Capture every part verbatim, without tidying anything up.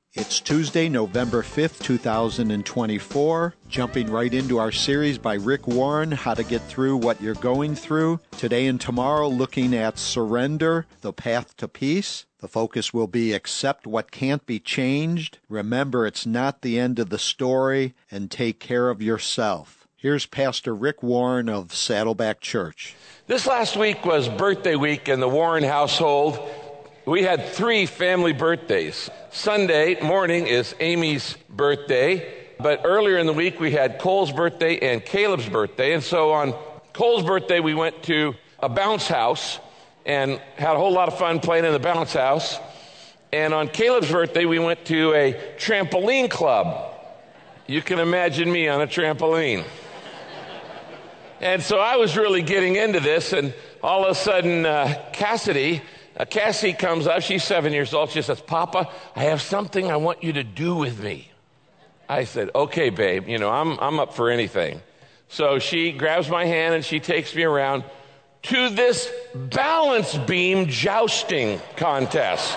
It's Tuesday, November fifth, two thousand twenty-four. Jumping right into our series by Rick Warren, How to Get Through What You're Going Through. Today and tomorrow, looking at surrender, the path to peace. The focus will be accept what can't be changed. Remember, it's not the end of the story, and take care of yourself. Here's Pastor Rick Warren of Saddleback Church. This last week was birthday week in the Warren household. We had three family birthdays. Sunday morning is Amy's birthday, but earlier in the week we had Cole's birthday and Caleb's birthday. And so on Cole's birthday we went to a bounce house and had a whole lot of fun playing in the bounce house. And on Caleb's birthday we went to a trampoline club. You can imagine me on a trampoline. And so I was really getting into this, and all of a sudden uh, Cassidy Uh, Cassie comes up, she's seven years old, she says, "Papa, I have something I want you to do with me." I said, "Okay, babe, you know, I'm, I'm up for anything." So she grabs my hand and she takes me around to this balance beam jousting contest.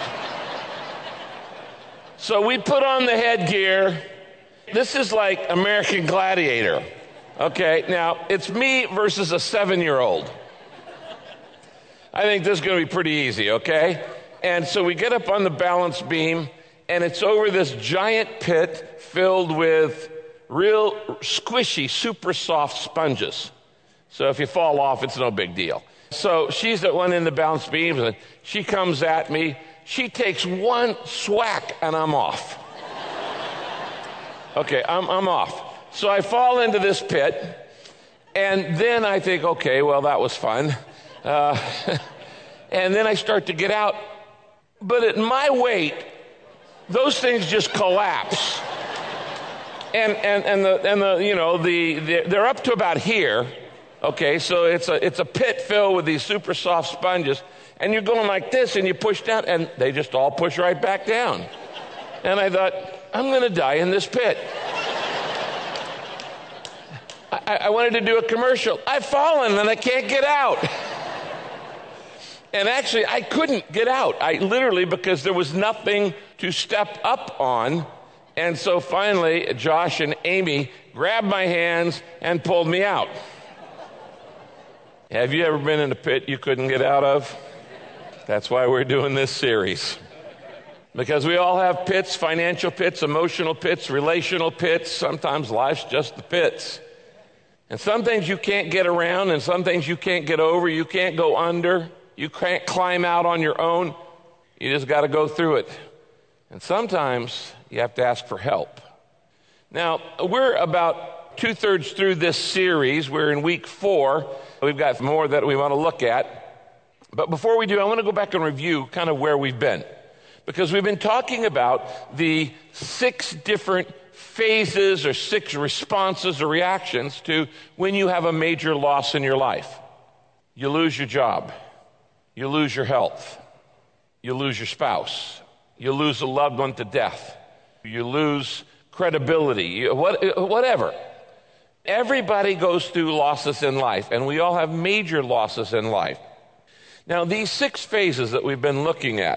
So we put on the headgear. This is like American Gladiator. Okay, now it's me versus a seven-year-old. I think this is going to be pretty easy, okay? And so we get up on the balance beam, and it's over this giant pit filled with real squishy, super soft sponges. So if you fall off, it's no big deal. So she's at one end of the balance beam, and she comes at me. She takes one swack, and I'm off. Okay, I'm, I'm off. So I fall into this pit, and then I think, okay, well, that was fun. Uh, and then I start to get out, but at my weight, those things just collapse. And and and the and the you know the, the they're up to about here. Okay, so it's a it's a pit filled with these super soft sponges, and you're going like this, and you push down, and they just all push right back down. And I thought, I'm going to die in this pit. I, I wanted to do a commercial. I've fallen and I can't get out. And actually, I couldn't get out. I literally, because there was nothing to step up on. And so finally, Josh and Amy grabbed my hands and pulled me out. Have you ever been in a pit you couldn't get out of? That's why we're doing this series. Because we all have pits, financial pits, emotional pits, relational pits. Sometimes life's just the pits. And some things you can't get around, and some things you can't get over. You can't go under. You can't climb out on your own. You just got to go through it. And sometimes you have to ask for help. Now, we're about two-thirds through this series. We're in week four. We've got more that we want to look at. But before we do, I want to go back and review kind of where we've been. Because we've been talking about the six different phases or six responses or reactions to when you have a major loss in your life. You lose your job. You lose your health. You lose your spouse. You lose a loved one to death. You lose credibility, what, whatever. Everybody goes through losses in life, and we all have major losses in life. Now, these six phases that we've been looking at,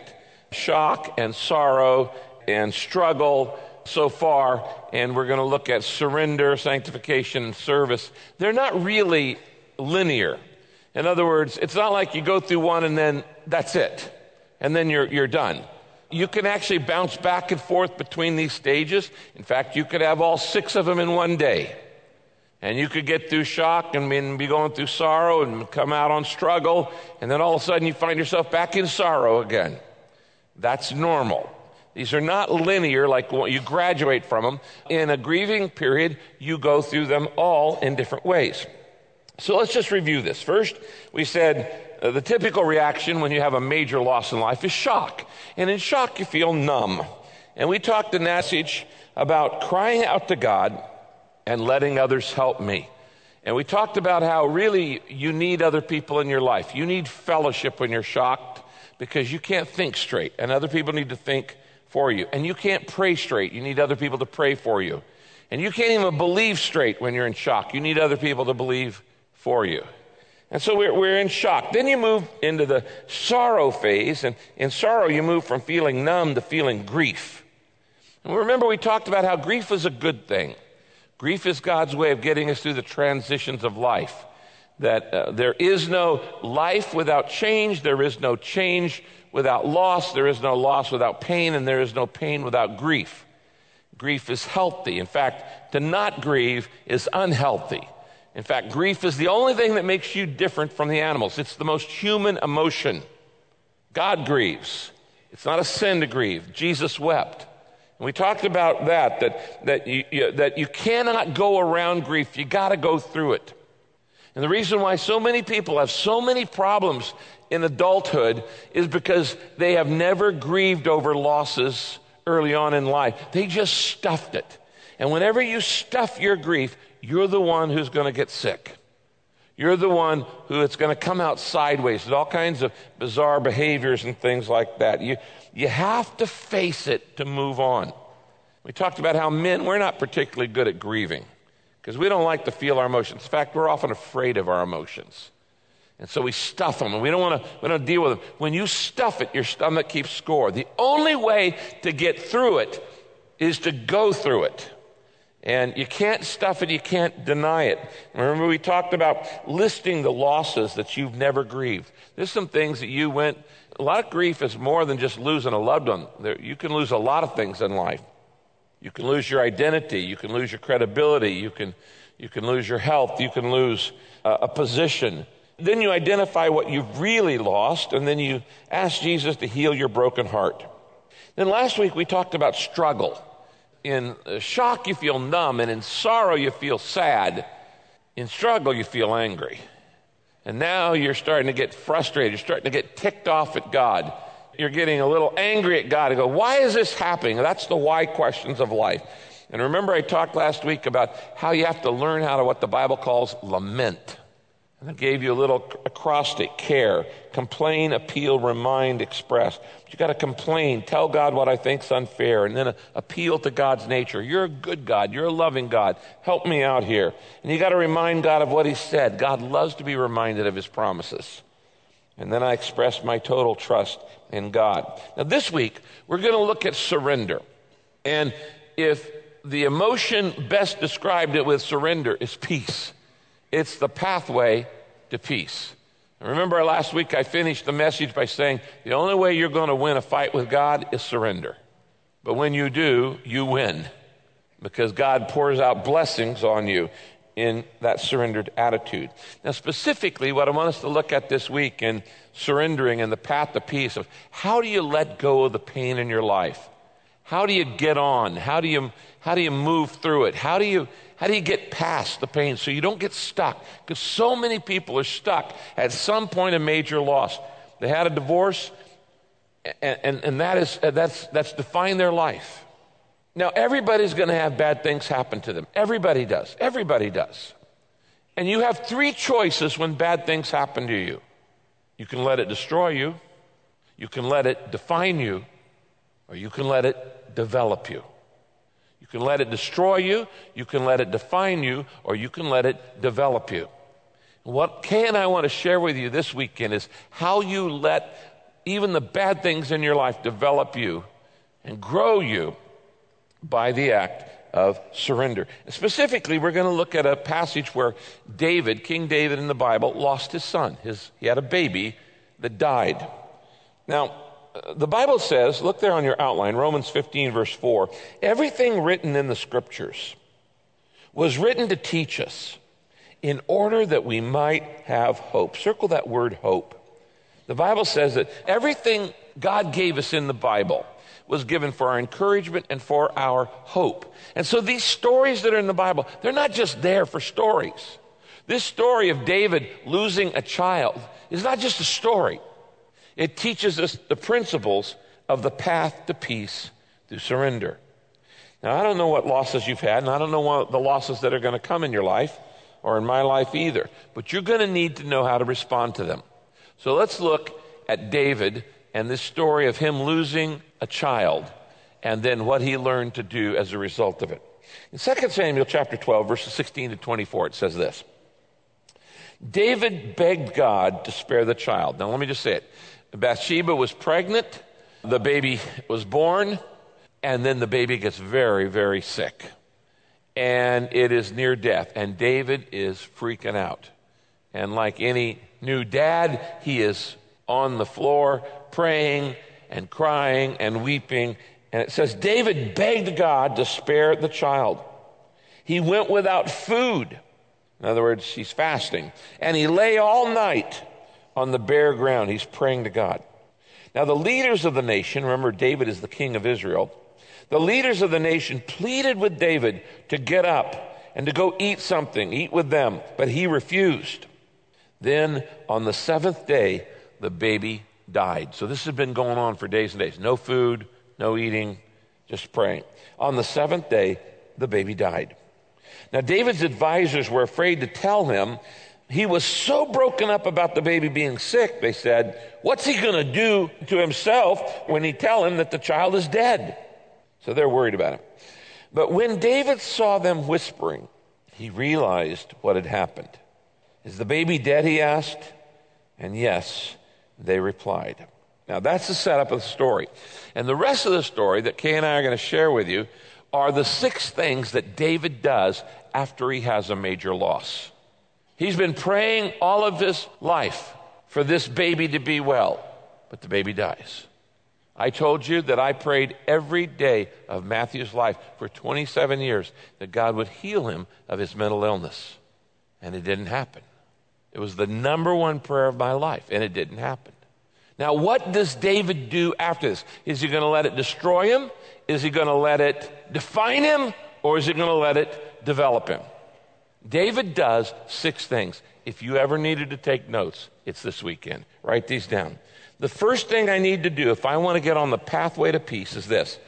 shock and sorrow and struggle so far, and we're going to look at surrender, sanctification, and service, they're not really linear. In other words, it's not like you go through one and then that's it, and then you're you're done. You can actually bounce back and forth between these stages. In fact, you could have all six of them in one day. And you could get through shock and be going through sorrow and come out on struggle, and then all of a sudden you find yourself back in sorrow again. That's normal. These are not linear, like you graduate from them. In a grieving period, you go through them all in different ways. So let's just review this. First, we said uh, the typical reaction when you have a major loss in life is shock. And in shock, you feel numb. And we talked in that message about crying out to God and letting others help me. And we talked about how really you need other people in your life. You need fellowship when you're shocked because you can't think straight, and other people need to think for you. And you can't pray straight. You need other people to pray for you. And you can't even believe straight when you're in shock. You need other people to believe for you. And so we're, we're in shock. Then you move into the sorrow phase, and in sorrow you move from feeling numb to feeling grief. And remember, we talked about how grief is a good thing. Grief is God's way of getting us through the transitions of life. That uh, there is no life without change, there is no change without loss, there is no loss without pain, and there is no pain without grief. Grief is healthy. In fact, to not grieve is unhealthy. In fact, grief is the only thing that makes you different from the animals. It's the most human emotion. God grieves. It's not a sin to grieve. Jesus wept. And we talked about that, that, that, you, you, that you cannot go around grief. You got to go through it. And the reason why so many people have so many problems in adulthood is because they have never grieved over losses early on in life. They just stuffed it. And whenever you stuff your grief, you're the one who's going to get sick. You're the one who it's going to come out sideways with all kinds of bizarre behaviors and things like that. You, you have to face it to move on. We talked about how men, we're not particularly good at grieving because we don't like to feel our emotions. In fact, we're often afraid of our emotions. And so we stuff them, and we don't want to we don't deal with them. When you stuff it, your stomach keeps score. The only way to get through it is to go through it. And you can't stuff it, you can't deny it. Remember, we talked about listing the losses that you've never grieved. There's some things that you went, a lot of grief is more than just losing a loved one. There, you can lose a lot of things in life. You can lose your identity, you can lose your credibility, you can, you can lose your health, you can lose uh, a position. Then you identify what you've really lost, and then you ask Jesus to heal your broken heart. Then last week we talked about struggle. In shock, you feel numb, and in sorrow, you feel sad. In struggle, you feel angry. And now you're starting to get frustrated. You're starting to get ticked off at God. You're getting a little angry at God and go, why is this happening? That's the why questions of life. And remember, I talked last week about how you have to learn how to what the Bible calls lament. And I gave you a little acrostic: care, complain, appeal, remind, express. But you got to complain, tell God what I think's unfair, and then appeal to God's nature. You're a good God. You're a loving God. Help me out here. And you got to remind God of what He said. God loves to be reminded of His promises. And then I express my total trust in God. Now this week, we're going to look at surrender. And if the emotion best described it with surrender is peace. It's the pathway to peace. And remember last week I finished the message by saying the only way you're going to win a fight with God is surrender. But when you do, you win, because God pours out blessings on you in that surrendered attitude. Now specifically, what I want us to look at this week in surrendering and the path to peace of how do you let go of the pain in your life? How do you get on? How do you how do you move through it? How do you how do you get past the pain so you don't get stuck? Because so many people are stuck at some point of major loss. They had a divorce, and, and, and that is that's that's defined their life. Now everybody's going to have bad things happen to them. Everybody does. Everybody does. And you have three choices when bad things happen to you. You can let it destroy you, you can let it define you, or you can let it develop you. You can let it destroy you, you can let it define you, or you can let it develop you. What Kay and I want to share with you this weekend is how you let even the bad things in your life develop you and grow you by the act of surrender. And specifically, we're going to look at a passage where David, King David in the Bible, lost his son. His, he had a baby that died. Now, the Bible says, look there on your outline, Romans fifteen, verse four, everything written in the Scriptures was written to teach us in order that we might have hope. Circle that word hope. The Bible says that everything God gave us in the Bible was given for our encouragement and for our hope. And so these stories that are in the Bible, they're not just there for stories. This story of David losing a child is not just a story. It teaches us the principles of the path to peace through surrender. Now, I don't know what losses you've had, and I don't know what the losses that are going to come in your life or in my life either, but you're going to need to know how to respond to them. So let's look at David and this story of him losing a child and then what he learned to do as a result of it. In Second Samuel chapter twelve, verses sixteen to twenty-four, it says this. David begged God to spare the child. Now, let me just say it. Bathsheba was pregnant, the baby was born, And then the baby gets very, very sick. And it is near death. And David is freaking out. And like any new dad, he is on the floor praying and crying and weeping. And it says, David begged God to spare the child. He went without food. In other words, he's fasting. And he lay all night on the bare ground. He's praying to God. Now, the leaders of the nation, remember David is the king of Israel, the leaders of the nation pleaded with David to get up and to go eat something, eat with them, but he refused. Then on the seventh day, the baby died. So this has been going on for days and days. No food, no eating, just praying. On the seventh day, the baby died. Now, David's advisors were afraid to tell him. He was so broken up about the baby being sick, they said, what's he going to do to himself when he tell him that the child is dead? So they're worried about him. But when David saw them whispering, he realized what had happened. Is the baby dead, he asked? And yes, they replied. Now, that's the setup of the story. And the rest of the story that Kay and I are going to share with you are the six things that David does after he has a major loss. He's been praying all of his life for this baby to be well, but the baby dies. I told you that I prayed every day of Matthew's life for twenty-seven years that God would heal him of his mental illness, and it didn't happen. It was the number one prayer of my life, and it didn't happen. Now, what does David do after this? Is he going to let it destroy him? Is he going to let it define him? Or is he going to let it develop him? David does six things. If you ever needed to take notes, it's this weekend. Write these down. The first thing I need to do if I want to get on the pathway to peace is this: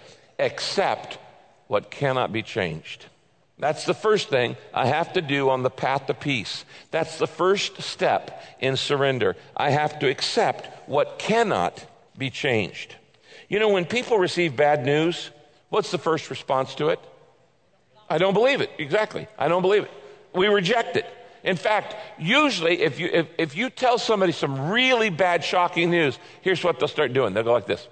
accept what cannot be changed. That's the first thing I have to do on the path to peace. That's the first step in surrender. I have to accept what cannot be changed. You know, when people receive bad news, what's the first response to it? I don't believe it. Exactly. I don't believe it. We reject it. In fact, usually if you if, if you tell somebody some really bad, shocking news, here's what they'll start doing. They'll go like this.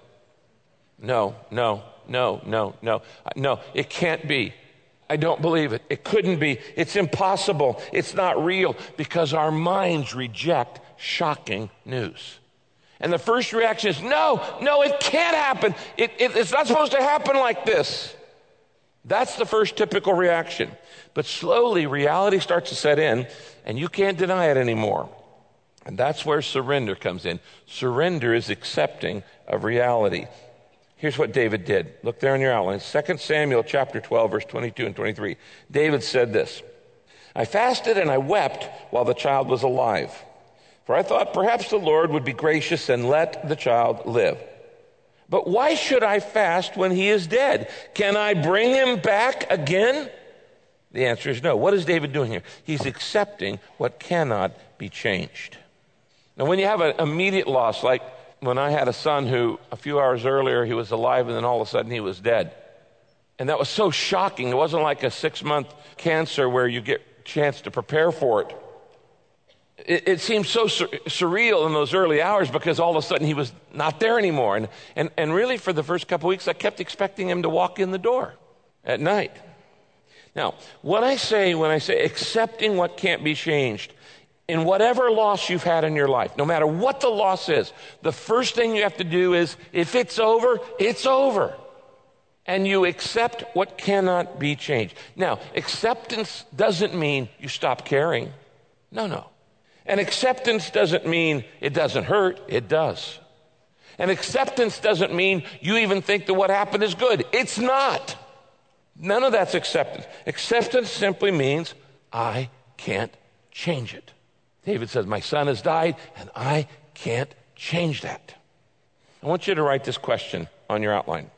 No, no, no, no, no, no, it can't be. I don't believe it. It couldn't be. It's impossible. It's not real, because our minds reject shocking news. And the first reaction is, no, no, it can't happen. It, it, it's not supposed to happen like this. That's the first typical reaction. But slowly, reality starts to set in, and you can't deny it anymore. And that's where surrender comes in. Surrender is accepting of reality. Here's what David did. Look there in your outline. Second Samuel chapter twelve, verse twenty-two and twenty-three. David said this: I fasted and I wept while the child was alive, for I thought perhaps the Lord would be gracious and let the child live. But why should I fast when he is dead? Can I bring him back again? The answer is no. What is David doing here? He's accepting what cannot be changed. Now, when you have an immediate loss, like when I had a son who a few hours earlier he was alive and then all of a sudden he was dead. And that was so shocking. It wasn't like a six-month cancer where you get a chance to prepare for it. It, it seemed so sur- surreal in those early hours because all of a sudden he was not there anymore. And, and, and really for the first couple of weeks I kept expecting him to walk in the door at night. Now, what I say when I say accepting what can't be changed, in whatever loss you've had in your life, no matter what the loss is, the first thing you have to do is, if it's over, it's over. And you accept what cannot be changed. Now, acceptance doesn't mean you stop caring. No, no. And acceptance doesn't mean it doesn't hurt. It does. And acceptance doesn't mean you even think that what happened is good. It's not. None of that's acceptance. Acceptance simply means I can't change it. David says, my son has died, and I can't change that. I want you to write this question on your outline.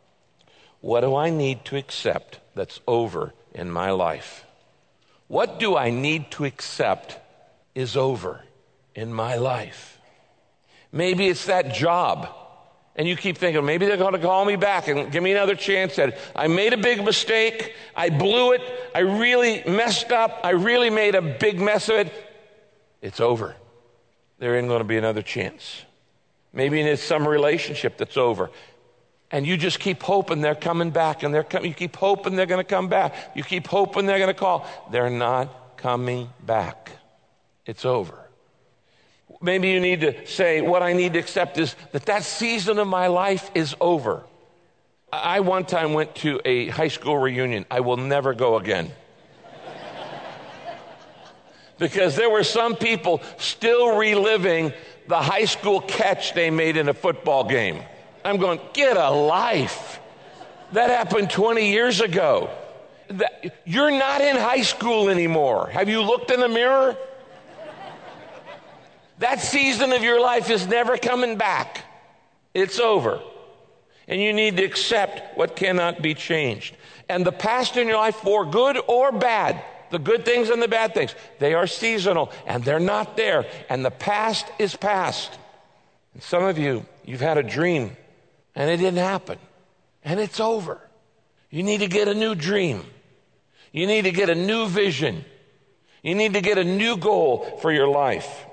What do I need to accept that's over in my life? What do I need to accept is over in my life? Maybe it's that job. And you keep thinking, maybe they're going to call me back and give me another chance at it. I made a big mistake. I blew it. I really messed up. I really made a big mess of it. It's over. There ain't going to be another chance. Maybe it's some relationship that's over. And you just keep hoping they're coming back, and they're coming. You keep hoping they're going to come back. You keep hoping they're going to call. They're not coming back. It's over. Maybe you need to say, what I need to accept is that that season of my life is over. I one time went to a high school reunion. I will never go again. Because there were some people still reliving the high school catch they made in a football game. I'm going, get a life. That happened twenty years ago. That, you're not in high school anymore. Have you looked in the mirror? That season of your life is never coming back. It's over. And you need to accept what cannot be changed. And the past in your life, for good or bad, the good things and the bad things, they are seasonal and they're not there. And the past is past. And some of you, you've had a dream and it didn't happen. And it's over. You need to get a new dream. You need to get a new vision. You need to get a new goal for your life.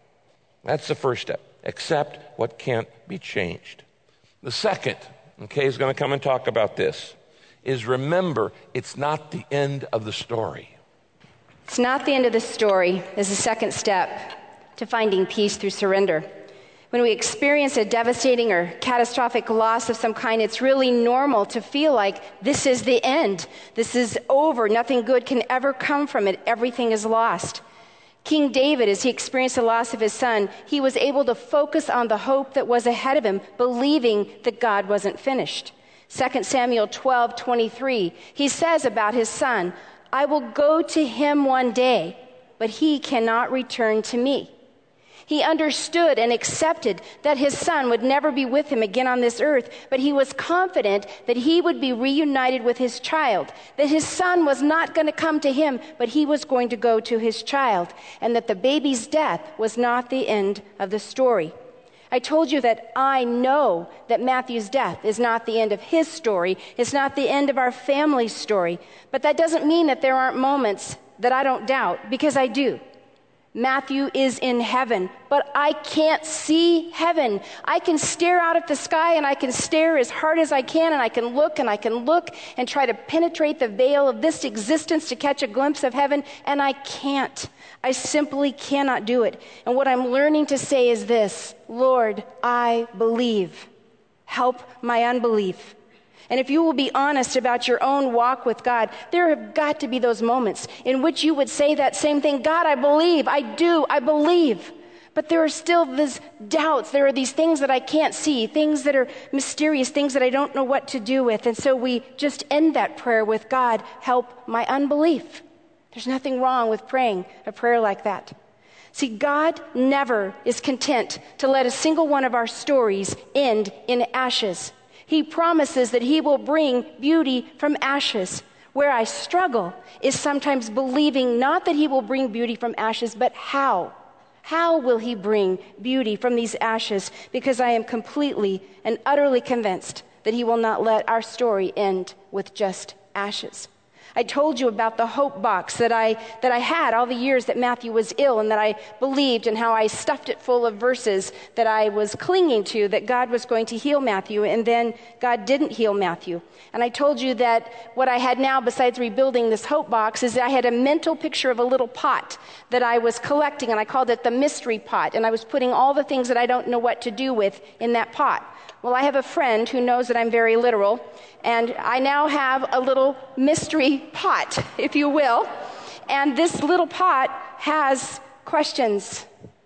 That's the first step. Accept what can't be changed. The second, and Kay's going to come and talk about this, is remember it's not the end of the story. It's not the end of the story is the second step to finding peace through surrender. When we experience a devastating or catastrophic loss of some kind, it's really normal to feel like this is the end. This is over. Nothing good can ever come from it. Everything is lost. King David, as he experienced the loss of his son, he was able to focus on the hope that was ahead of him, believing that God wasn't finished. Second Samuel twelve twenty-three, he says about his son, I will go to him one day, but he cannot return to me. He understood and accepted that his son would never be with him again on this earth, but he was confident that he would be reunited with his child, that his son was not going to come to him, but he was going to go to his child, and that the baby's death was not the end of the story. I told you that I know that Matthew's death is not the end of his story. It's not the end of our family's story. But that doesn't mean that there aren't moments that I don't doubt, because I do. Matthew is in heaven, but I can't see heaven. I can stare out at the sky and I can stare as hard as I can, and I can look and I can look and try to penetrate the veil of this existence to catch a glimpse of heaven, and I can't. I simply cannot do it. And what I'm learning to say is this: Lord, I believe. Help my unbelief. And if you will be honest about your own walk with God, there have got to be those moments in which you would say that same thing. God, I believe, I do, I believe. But there are still these doubts. There are these things that I can't see, things that are mysterious, things that I don't know what to do with. And so we just end that prayer with, God, help my unbelief. There's nothing wrong with praying a prayer like that. See, God never is content to let a single one of our stories end in ashes. He promises that he will bring beauty from ashes. Where I struggle is sometimes believing not that he will bring beauty from ashes, but how. How will he bring beauty from these ashes? Because I am completely and utterly convinced that he will not let our story end with just ashes. I told you about the hope box that I that I had all the years that Matthew was ill, and that I believed, and how I stuffed it full of verses that I was clinging to, that God was going to heal Matthew, and then God didn't heal Matthew. And I told you that what I had now, besides rebuilding this hope box, is that I had a mental picture of a little pot that I was collecting, and I called it the mystery pot, and I was putting all the things that I don't know what to do with in that pot. Well, I have a friend who knows that I'm very literal, and I now have a little mystery pot, if you will. And this little pot has questions.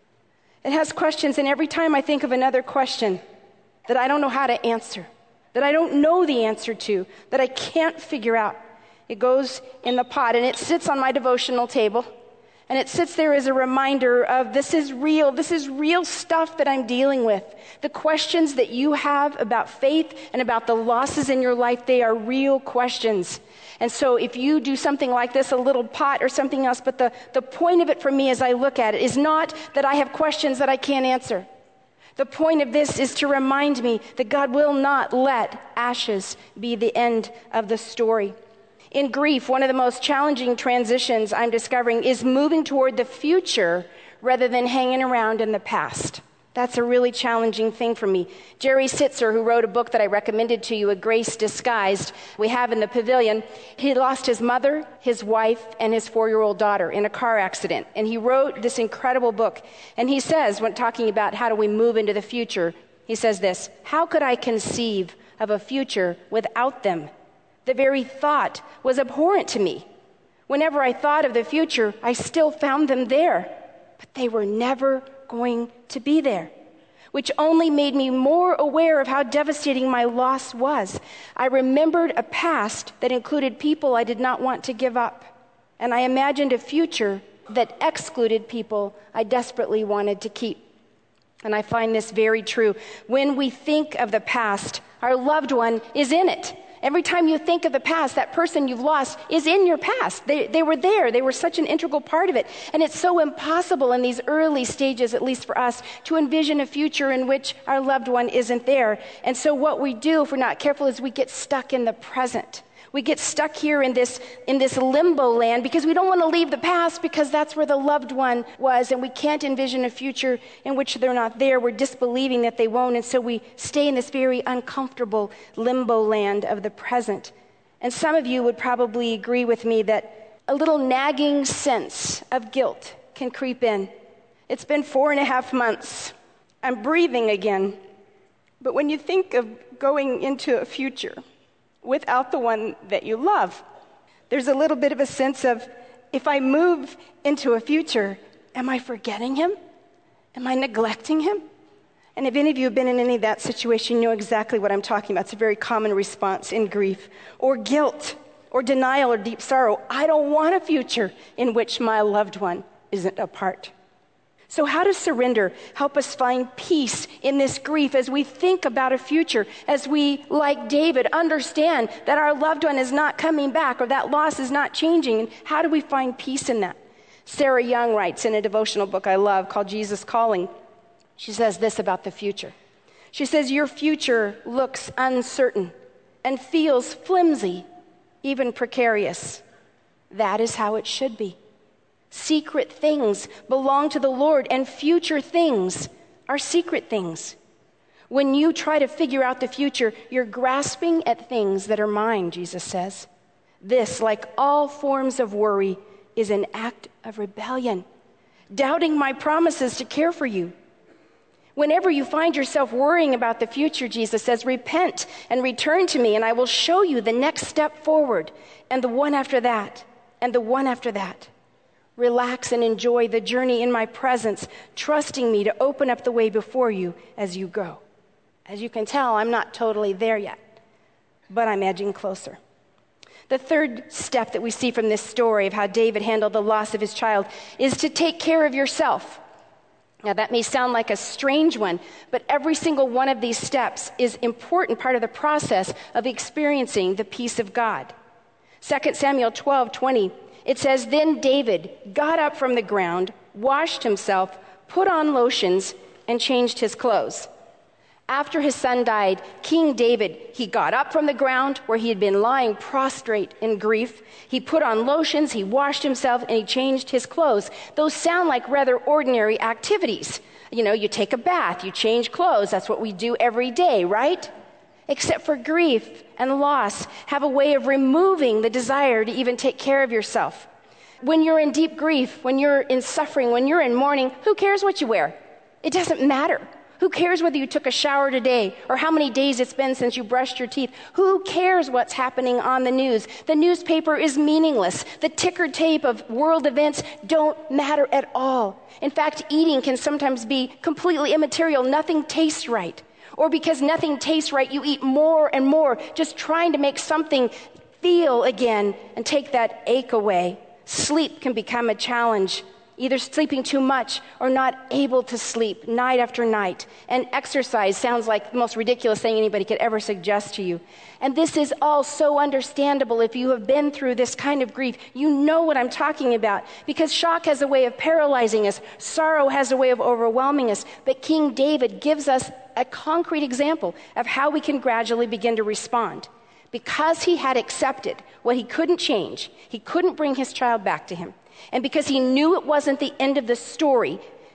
It has questions, and every time I think of another question that I don't know how to answer, that I don't know the answer to, that I can't figure out, it goes in the pot, and it sits on my devotional table. And it sits there as a reminder of this is real. This is real stuff that I'm dealing with. The questions that you have about faith and about the losses in your life, they are real questions. And so if you do something like this, a little pot or something else, but the, the point of it for me as I look at it is not that I have questions that I can't answer. The point of this is to remind me that God will not let ashes be the end of the story. In grief, one of the most challenging transitions I'm discovering is moving toward the future rather than hanging around in the past. That's a really challenging thing for me. Jerry Sitzer, who wrote a book that I recommended to you, A Grace Disguised, we have in the pavilion, he lost his mother, his wife, and his four-year-old daughter in a car accident. And he wrote this incredible book. And he says, when talking about how do we move into the future, he says this, "How could I conceive of a future without them? The very thought was abhorrent to me. Whenever I thought of the future, I still found them there. But they were never going to be there, which only made me more aware of how devastating my loss was. I remembered a past that included people I did not want to give up, and I imagined a future that excluded people I desperately wanted to keep." And I find this very true. When we think of the past, our loved one is in it. Every time you think of the past, that person you've lost is in your past. They, they were there. They were such an integral part of it. And it's so impossible in these early stages, at least for us, to envision a future in which our loved one isn't there. And so what we do, if we're not careful, is we get stuck in the present. We get stuck here in this in this limbo land because we don't want to leave the past because that's where the loved one was, and we can't envision a future in which they're not there. We're disbelieving that they won't, and so we stay in this very uncomfortable limbo land of the present. And some of you would probably agree with me that a little nagging sense of guilt can creep in. It's been four and a half months. I'm breathing again. But when you think of going into a future without the one that you love, there's a little bit of a sense of, if I move into a future, am I forgetting him? Am I neglecting him? And if any of you have been in any of that situation, you know exactly what I'm talking about. It's a very common response in grief, or guilt, or denial, or deep sorrow. I don't want a future in which my loved one isn't a part. So how does surrender help us find peace in this grief as we think about a future, as we, like David, understand that our loved one is not coming back or that loss is not changing? And how do we find peace in that? Sarah Young writes in a devotional book I love called Jesus Calling. She says this about the future. She says, "Your future looks uncertain and feels flimsy, even precarious. That is how it should be. Secret things belong to the Lord, and future things are secret things. When you try to figure out the future, you're grasping at things that are mine," Jesus says. "This, like all forms of worry, is an act of rebellion, doubting my promises to care for you. Whenever you find yourself worrying about the future," Jesus says, "repent and return to me, and I will show you the next step forward, and the one after that, and the one after that. Relax and enjoy the journey in my presence, trusting me to open up the way before you as you go." As you can tell, I'm not totally there yet, but I'm edging closer. The third step that we see from this story of how David handled the loss of his child is to take care of yourself. Now, that may sound like a strange one, but every single one of these steps is an important part of the process of experiencing the peace of God. Second Samuel twelve twenty, it says, "Then David got up from the ground, washed himself, put on lotions, and changed his clothes." After his son died, King David, he got up from the ground where he had been lying prostrate in grief. He put on lotions, he washed himself, and he changed his clothes. Those sound like rather ordinary activities. You know, you take a bath, you change clothes. That's what we do every day, right? Except for grief and loss have a way of removing the desire to even take care of yourself. When you're in deep grief, when you're in suffering, when you're in mourning, who cares what you wear? It doesn't matter. Who cares whether you took a shower today or how many days it's been since you brushed your teeth? Who cares what's happening on the news? The newspaper is meaningless. The ticker tape of world events don't matter at all. In fact, eating can sometimes be completely immaterial. Nothing tastes right. Or because nothing tastes right, you eat more and more, just trying to make something feel again and take that ache away. Sleep can become a challenge, either sleeping too much or not able to sleep night after night. And exercise sounds like the most ridiculous thing anybody could ever suggest to you. And this is all so understandable if you have been through this kind of grief. You know what I'm talking about, because shock has a way of paralyzing us. Sorrow has a way of overwhelming us. But King David gives us a concrete example of how we can gradually begin to respond. Because he had accepted what he couldn't change, he couldn't bring his child back to him. And because he knew it wasn't the end of the story,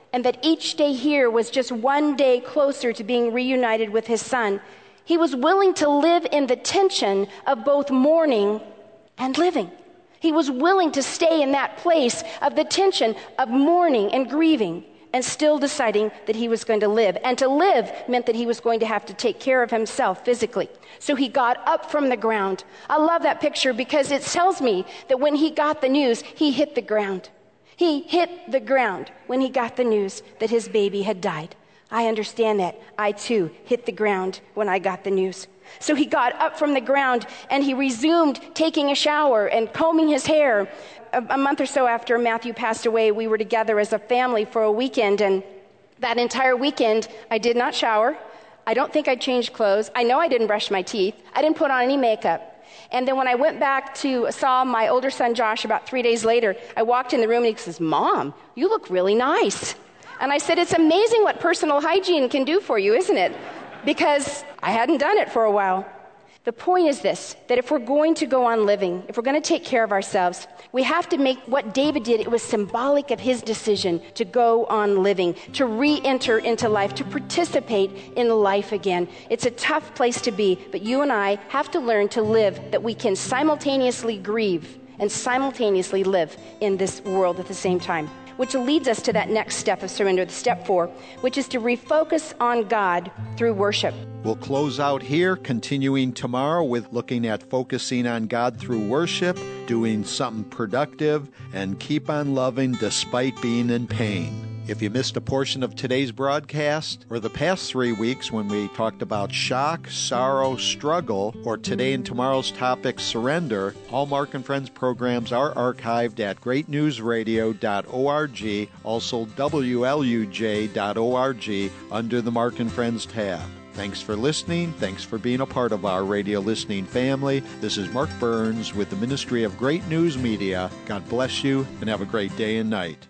and that each day here was just one day closer to being reunited with his son, he was willing to live in the tension of both mourning and living. He was willing to stay in that place of the tension of mourning and grieving and still deciding that he was going to live. And to live meant that he was going to have to take care of himself physically. So he got up from the ground. I love that picture because it tells me that when he got the news, he hit the ground. He hit the ground when he got the news that his baby had died. I understand that. I too hit the ground when I got the news. So he got up from the ground and he resumed taking a shower and combing his hair. A, a month or so after Matthew passed away, we were together as a family for a weekend, and that entire weekend I did not shower. I don't think I changed clothes. I know I didn't brush my teeth. I didn't put on any makeup. And then when I went back to saw my older son Josh about three days later, I walked in the room and he says, "Mom, you look really nice." And I said, "It's amazing what personal hygiene can do for you, isn't it?" Because I hadn't done it for a while. The point is this, that if we're going to go on living, if we're going to take care of ourselves, we have to make what David did. It was symbolic of his decision to go on living, to re-enter into life, to participate in life again. It's a tough place to be, but you and I have to learn to live that we can simultaneously grieve and simultaneously live in this world at the same time. Which leads us to that next step of surrender, the step four, which is to refocus on God through worship. We'll close out here, continuing tomorrow with looking at focusing on God through worship, doing something productive, and keep on loving despite being in pain. If you missed a portion of today's broadcast, or the past three weeks when we talked about shock, sorrow, struggle, or today and tomorrow's topic, surrender, all Mark and Friends programs are archived at great news radio dot org, also W L U J dot org, under the Mark and Friends tab. Thanks for listening. Thanks for being a part of our radio listening family. This is Mark Burns with the Ministry of Great News Media. God bless you, and have a great day and night.